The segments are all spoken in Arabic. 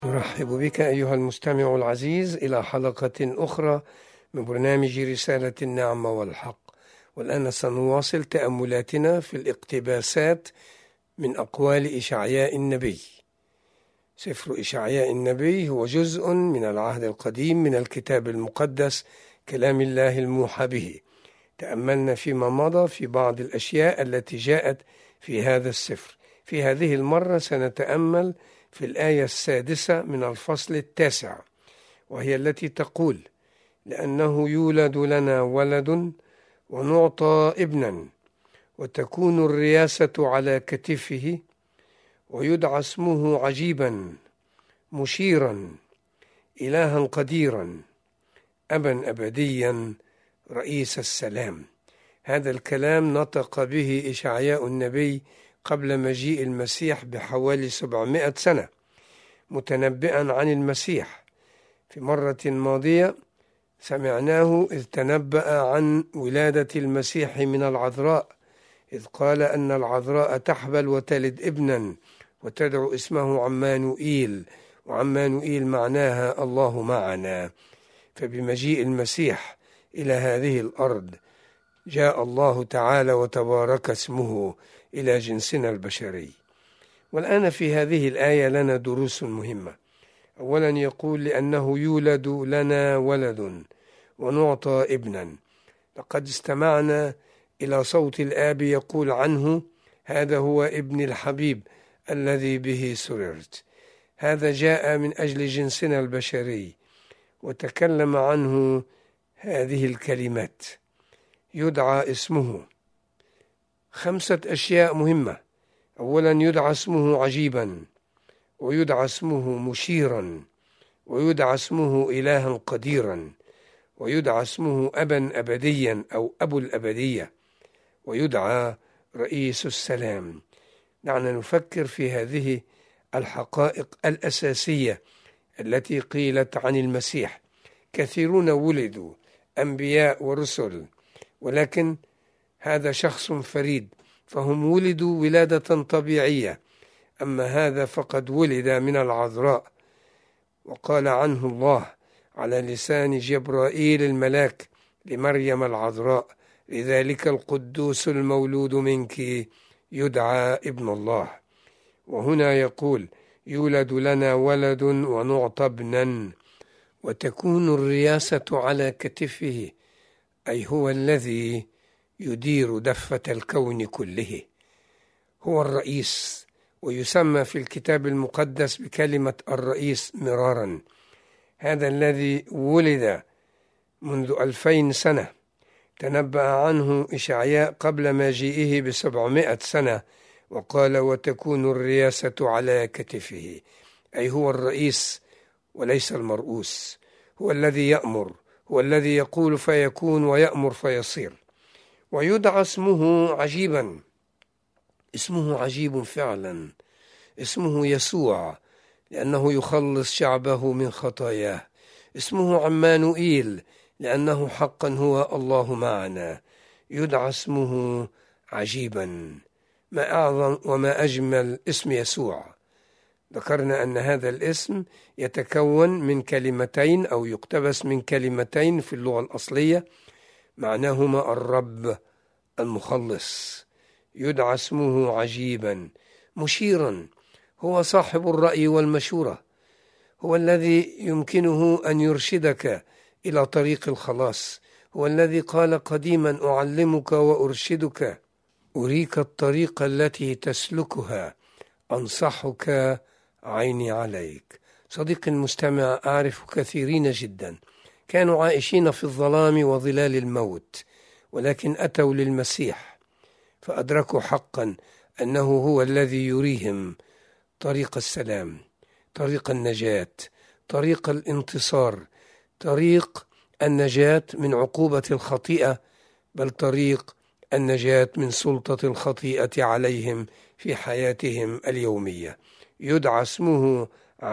نرحب بك أيها المستمع العزيز إلى حلقة أخرى من برنامج رسالة النعمة والحق، والآن سنواصل تأملاتنا في الاقتباسات من أقوال إشعياء النبي. سفر إشعياء النبي هو جزء من العهد القديم من الكتاب المقدس، كلام الله الموحى به. تأملنا فيما مضى في بعض الأشياء التي جاءت في هذا السفر. في هذه المرة سنتأمل في الآية 6 من الفصل 9، وهي التي تقول: لأنه يولد لنا ولد ونعطى ابنا وتكون الرياسة على كتفه ويدعى اسمه عجيبا مشيرا إلها قديرا أبا أبديا رئيس السلام. هذا الكلام نطق به إشعياء النبي قبل مجيء المسيح بحوالي 700 سنة، متنبئا عن المسيح. في مرة ماضية سمعناه إذ تنبأ عن ولادة المسيح من العذراء، إذ قال أن العذراء تحبل وتلد ابنا وتدعو اسمه عمانوئيل، وعمانوئيل معناها الله معنا. فبمجيء المسيح إلى هذه الأرض جاء الله تعالى وتبارك اسمه إلى جنسنا البشري. والآن في هذه الآية لنا دروس مهمة. أولا يقول: لأنه يولد لنا ولد ونعطى ابنا. لقد استمعنا إلى صوت الآب يقول عنه: هذا هو ابن الحبيب الذي به سررت. هذا جاء من أجل جنسنا البشري وتكلم عنه هذه الكلمات. يدعى اسمه 5 أشياء مهمة. أولا يدعى اسمه عجيبا، ويدعى اسمه مشيرا، ويدعى اسمه إلها قديرا، ويدعى اسمه أبا أبديا أو أبو الأبدية، ويدعى رئيس السلام. دعنا نفكر في هذه الحقائق الأساسية التي قيلت عن المسيح. كثيرون ولدوا أنبياء ورسل، ولكن هذا شخص فريد، فهم ولدوا ولادة طبيعية، أما هذا فقد ولد من العذراء. وقال عنه الله على لسان جبرائيل الملاك لمريم العذراء: لذلك القدوس المولود منك يدعى ابن الله. وهنا يقول: يولد لنا ولد ونعطى ابنا وتكون الرياسة على كتفه، أي هو الذي يدير دفة الكون كله، هو الرئيس. ويسمى في الكتاب المقدس بكلمة الرئيس مرارا. هذا الذي ولد منذ 2000 سنة تنبأ عنه إشعياء قبل مجيئه ب700 سنة، وقال: وتكون الرياسة على كتفه، أي هو الرئيس وليس المرؤوس. هو الذي يأمر، هو الذي يقول فيكون ويأمر فيصير. ويدعى اسمه عجيبا. اسمه عجيب فعلا. اسمه يسوع لأنه يخلص شعبه من خطاياه. اسمه عمانوئيل لأنه حقا هو الله معنا. يدعى اسمه عجيبا. ما أعظم وما أجمل اسم يسوع. ذكرنا أن هذا الاسم يتكون من كلمتين أو يقتبس من كلمتين في اللغة الأصلية معناهما الرب المخلص. يدعى اسمه عجيبا مشيرا. هو صاحب الرأي والمشورة، هو الذي يمكنه أن يرشدك إلى طريق الخلاص. هو الذي قال قديما: أعلمك وأرشدك، أريك الطريق التي تسلكها، أنصحك عيني عليك. صديقي المستمع، أعرف كثيرين جدا كانوا عائشين في الظلام وظلال الموت، ولكن أتوا للمسيح فأدركوا حقا أنه هو الذي يريهم طريق السلام، طريق النجاة، طريق الانتصار، طريق النجاة من عقوبة الخطيئة، بل طريق النجاة من سلطة الخطيئة عليهم في حياتهم اليومية. يدعى اسمه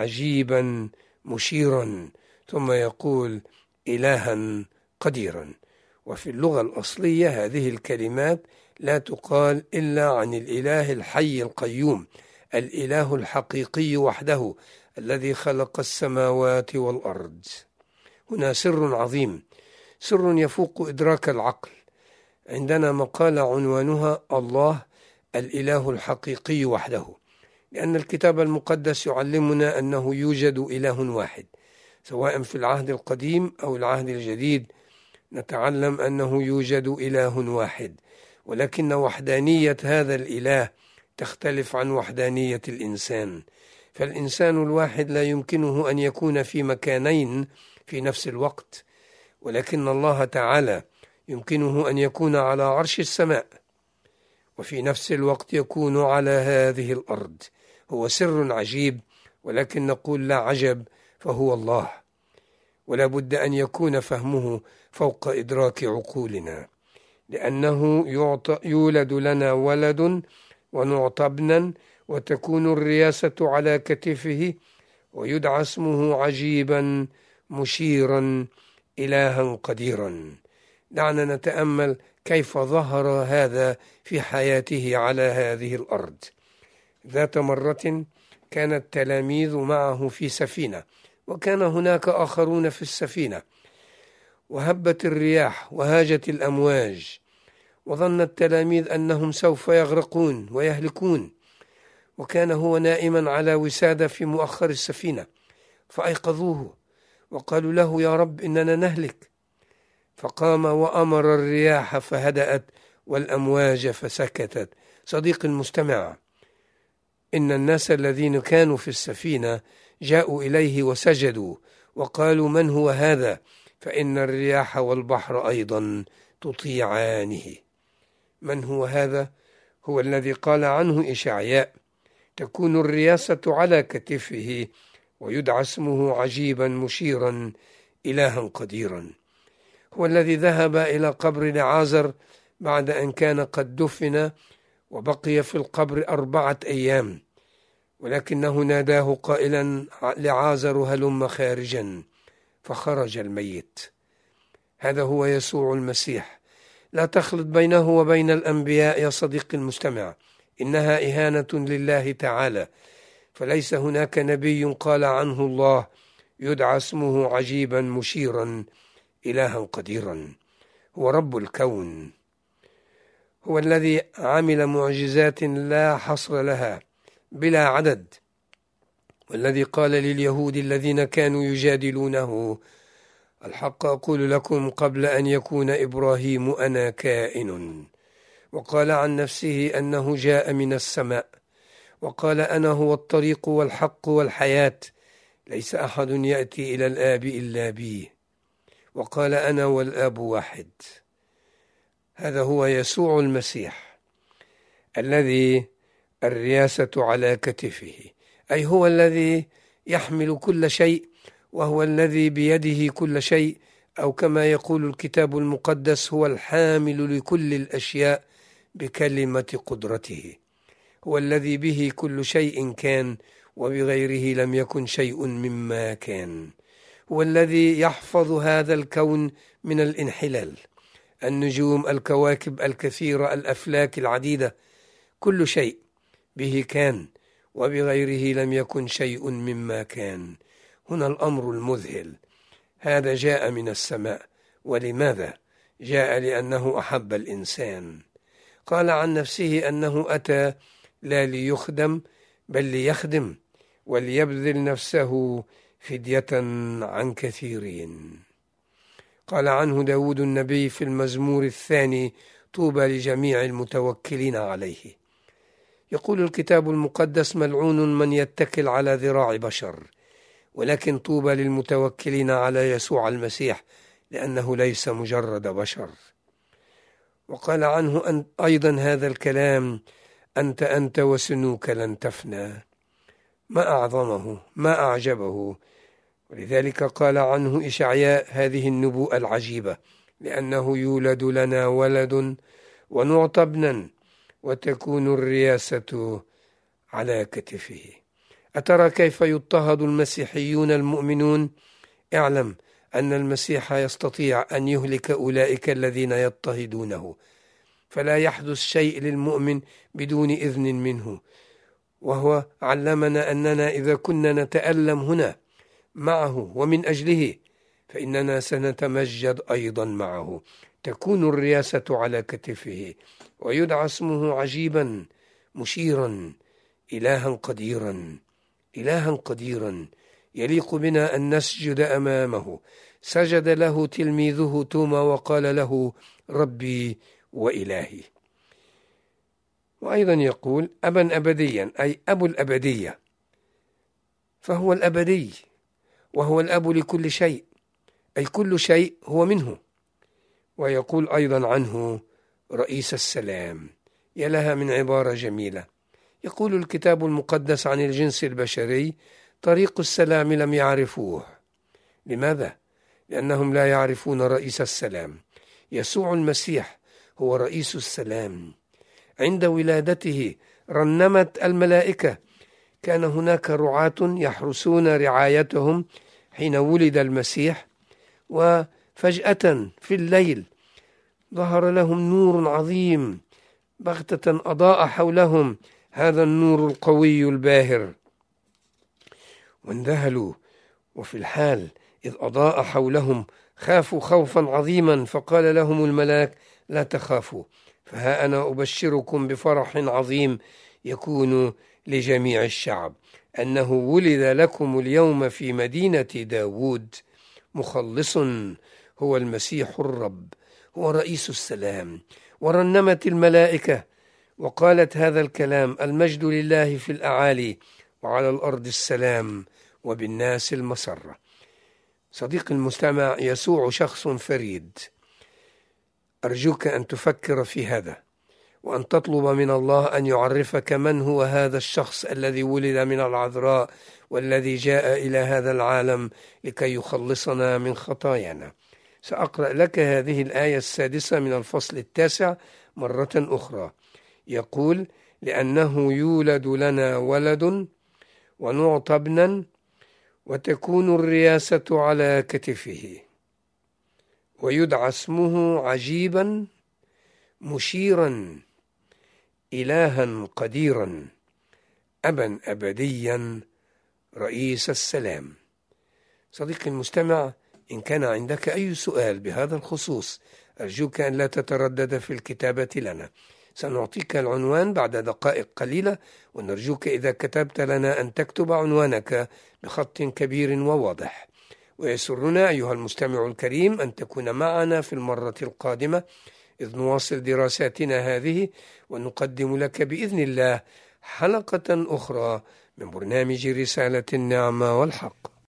عجيبا مشيرا، ثم يقول: إلها قديرا. وفي اللغة الأصلية هذه الكلمات لا تقال إلا عن الإله الحي القيوم، الإله الحقيقي وحده، الذي خلق السماوات والأرض. هنا سر عظيم، سر يفوق إدراك العقل. عندنا مقالة عنوانها الله الإله الحقيقي وحده، لأن الكتاب المقدس يعلمنا أنه يوجد إله واحد، سواء في العهد القديم أو العهد الجديد نتعلم أنه يوجد إله واحد، ولكن وحدانية هذا الإله تختلف عن وحدانية الإنسان. فالإنسان الواحد لا يمكنه أن يكون في مكانين في نفس الوقت، ولكن الله تعالى يمكنه أن يكون على عرش السماء وفي نفس الوقت يكون على هذه الأرض. هو سر عجيب، ولكن نقول لا عجب، فهو الله، ولا بد أن يكون فهمه فوق إدراك عقولنا، لأنه يولد لنا ولد ونعطى ابنا وتكون الرياسة على كتفه ويدعى اسمه عجيبا مشيرا إلها قديرا. دعنا نتأمل كيف ظهر هذا في حياته على هذه الأرض. ذات مرة كان التلاميذ معه في سفينة، وكان هناك آخرون في السفينة، وهبت الرياح وهاجت الأمواج، وظن التلاميذ أنهم سوف يغرقون ويهلكون، وكان هو نائما على وسادة في مؤخر السفينة، فأيقظوه وقالوا له: يا رب إننا نهلك. فقام وأمر الرياح فهدأت والأمواج فسكتت. صديقي المستمع، إن الناس الذين كانوا في السفينة جاءوا إليه وسجدوا وقالوا: من هو هذا؟ فإن الرياح والبحر أيضا تطيعانه. من هو هذا؟ هو الذي قال عنه إشعياء: تكون الرياسة على كتفه ويدعى اسمه عجيبا مشيرا إلها قديرا. هو الذي ذهب إلى قبر لعازر بعد أن كان قد دفن وبقي في القبر 4 أيام، ولكنه ناداه قائلا: لعازر هلم خارجا، فخرج الميت. هذا هو يسوع المسيح. لا تخلط بينه وبين الأنبياء يا صديقي المستمع، إنها إهانة لله تعالى، فليس هناك نبي قال عنه الله يدعى اسمه عجيبا مشيرا إلها قديرا. هو رب الكون، هو الذي عمل معجزات لا حصر لها بلا عدد، والذي قال لليهود الذين كانوا يجادلونه: الحق أقول لكم قبل أن يكون إبراهيم أنا كائن. وقال عن نفسه أنه جاء من السماء، وقال: أنا هو الطريق والحق والحياة، ليس أحد يأتي إلى الآب إلا بي. وقال: أنا والآب واحد. هذا هو يسوع المسيح الذي الرياسة على كتفه، أي هو الذي يحمل كل شيء، وهو الذي بيده كل شيء، أو كما يقول الكتاب المقدس: هو الحامل لكل الأشياء بكلمة قدرته. هو الذي به كل شيء كان، وبغيره لم يكن شيء مما كان. هو الذي يحفظ هذا الكون من الانحلال، النجوم، الكواكب الكثيرة، الأفلاك العديدة، كل شيء به كان، وبغيره لم يكن شيء مما كان. هنا الأمر المذهل. هذا جاء من السماء. ولماذا؟ جاء لأنه أحب الإنسان. قال عن نفسه أنه أتى لا ليخدم بل ليخدم وليبذل نفسه فدية عن كثيرين. قال عنه داود النبي في المزمور 2: طوبى لجميع المتوكلين عليه. يقول الكتاب المقدس: ملعون من يتكل على ذراع بشر، ولكن طوبى للمتوكلين على يسوع المسيح، لأنه ليس مجرد بشر. وقال عنه أيضا هذا الكلام: أنت وسنوك لن تفنى. ما أعظمه، ما أعجبه. ولذلك قال عنه إشعياء هذه النبوءة العجيبة: لأنه يولد لنا ولد ونعطى ابنا وتكون الرياسة على كتفه. أترى كيف يضطهد المسيحيون المؤمنون؟ اعلم أن المسيح يستطيع أن يهلك أولئك الذين يضطهدونه، فلا يحدث شيء للمؤمن بدون إذن منه، وهو علمنا أننا إذا كنا نتألم هنا معه ومن أجله فإننا سنتمجد أيضا معه، تكون الرياسة على كتفه، ويدعى اسمه عجيبا مشيرا إلها قديرا. إلها قديرا يليق بنا أن نسجد أمامه. سجد له تلميذه توما وقال له ربي وإلهي. وأيضا يقول أبا أبديا، أي أبو الأبدية، فهو الأبدي وهو الأب لكل شيء، أي كل شيء هو منه. ويقول أيضا عنه رئيس السلام. يا لها من عبارة جميلة. يقول الكتاب المقدس عن الجنس البشري طريق السلام لم يعرفوه. لماذا؟ لأنهم لا يعرفون رئيس السلام. يسوع المسيح هو رئيس السلام. عند ولادته رنمت الملائكة. كان هناك رعاة يحرسون رعايتهم حين ولد المسيح، وفجأة في الليل ظهر لهم نور عظيم بغتة أضاء حولهم هذا النور القوي الباهر، وانذهلوا. وفي الحال إذ أضاء حولهم خافوا خوفا عظيما، فقال لهم الملاك لا تخافوا، فها أنا أبشركم بفرح عظيم يكون لجميع الشعب، أنه ولد لكم اليوم في مدينة داود مخلص هو المسيح الرب، هو رئيس السلام. ورنمت الملائكة وقالت هذا الكلام: المجد لله في الأعالي وعلى الأرض السلام وبالناس المسرة. صديقي المستمع، يسوع شخص فريد. أرجوك أن تفكر في هذا، وأن تطلب من الله أن يعرفك من هو هذا الشخص الذي ولد من العذراء والذي جاء إلى هذا العالم لكي يخلصنا من خطايانا. سأقرأ لك هذه الآية 6 من الفصل 9 مرة أخرى. يقول: لأنه يولد لنا ولد ونعطى ابنا وتكون الرياسة على كتفه ويدعى اسمه عجيبا مشيرا إلها قديرا أبا أبديا رئيس السلام. صديقي المستمع، إن كان عندك أي سؤال بهذا الخصوص أرجوك أن لا تتردد في الكتابة لنا. سنعطيك العنوان بعد دقائق قليلة، ونرجوك إذا كتبت لنا أن تكتب عنوانك بخط كبير وواضح. ويسرنا أيها المستمع الكريم أن تكون معنا في المرة القادمة إذ نواصل دراساتنا هذه، ونقدم لك بإذن الله حلقة أخرى من برنامج رسالة النعمة والحق.